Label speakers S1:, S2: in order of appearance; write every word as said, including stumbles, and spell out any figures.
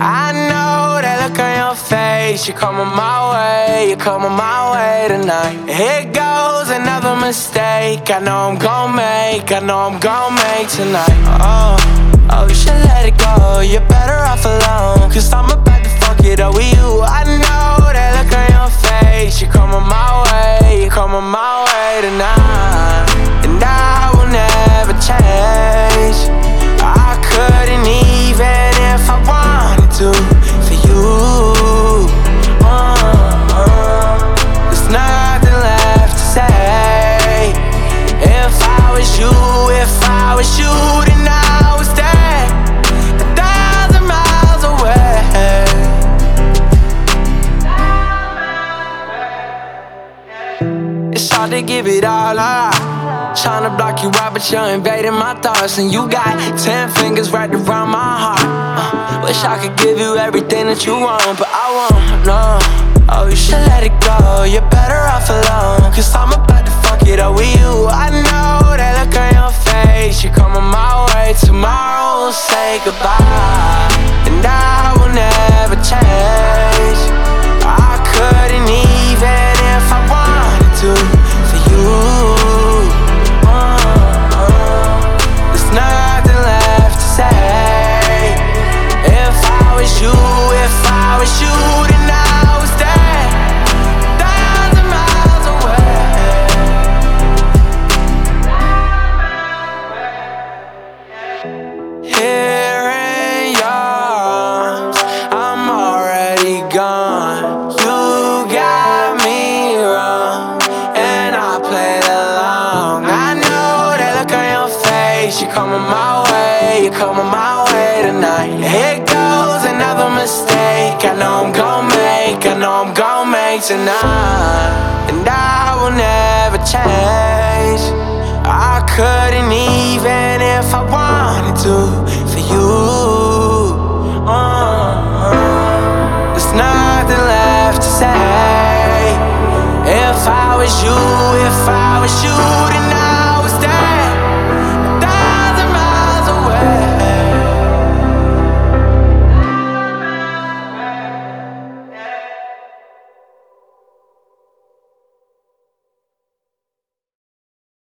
S1: I know that look on your face. You're coming my way, you're coming my way tonight. Here goes another mistake I know I'm gon' make, I know I'm gon' make tonight. Oh, oh, you should let it go, you're better off alone. Cause I'm about to fuck it up with you. I know that look on your face. You're coming my way, you're coming my way tonight. And I will never change. I couldn't even if I wanted to for you. uh, uh, There's nothing left to say. If I was you, if I was you, then I would stay a thousand miles away. It's hard to give it all up, tryna block you out, but you're invading my thoughts. And you got ten fingers wrapped around my heart. uh, Wish I could give you everything that you want, but I won't, no. Oh, you should let it go, you're better off alone. Cause I'm about to fuck it up with you. I know that look on your face. You're coming my way, tomorrow we'll say goodbye. And I will never change. I couldn't even if I wanted to for you. There's nothing left to say. If I was you, if I was you, then I would stay a thousand miles away. Here in your arms, I'm already gone. You got me wrong, and I played along. I know that look on your face. You're coming my way, you're coming my way tonight. Here goes another mistake I know I'm gon' make, I know I'm gon' make tonight. And I will never change. I couldn't even if I wanted to for you. uh, There's nothing left to say. If I was you, if I was you, then I